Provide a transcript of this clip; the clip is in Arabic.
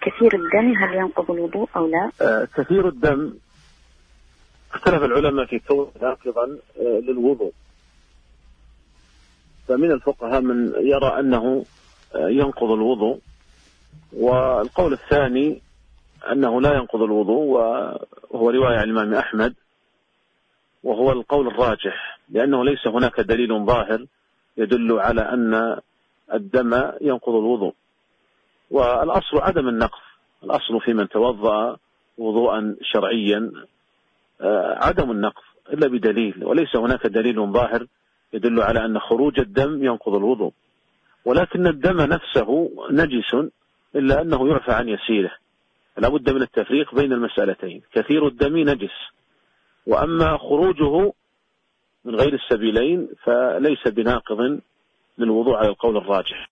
كثير الدم هل ينقض الوضوء أو لا؟ كثير الدم اختلف العلماء في كونه ناقضا للوضوء، فمن الفقهاء من يرى أنه ينقض الوضوء، والقول الثاني أنه لا ينقض الوضوء، وهو رواية عن الإمام أحمد، وهو القول الراجح، لأنه ليس هناك دليل ظاهر يدل على أن الدم ينقض الوضوء. والأصل عدم النقض، الأصل في من توضأ وضوءا شرعيا عدم النقض إلا بدليل، وليس هناك دليل ظاهر يدل على أن خروج الدم ينقض الوضوء. ولكن الدم نفسه نجس إلا أنه يعفى عن يسيره، لا بد من التفريق بين المسألتين. كثير الدم نجس، وأما خروجه من غير السبيلين فليس بناقض للوضوء على القول الراجح.